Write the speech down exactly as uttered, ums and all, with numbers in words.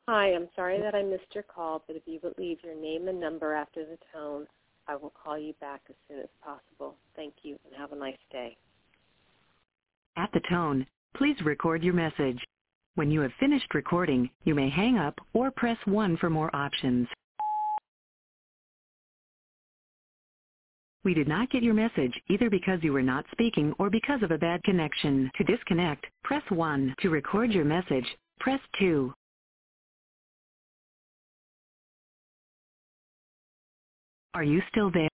Hi, I'm sorry that I missed your call, but if you would leave your name and number after the tone, I will call you back as soon as possible. Thank you, and have a nice day. At the tone, please record your message. When you have finished recording, you may hang up or press one for more options. We did not get your message either because you were not speaking or because of a bad connection. To disconnect, press one. To record your message, press two. Are you still there?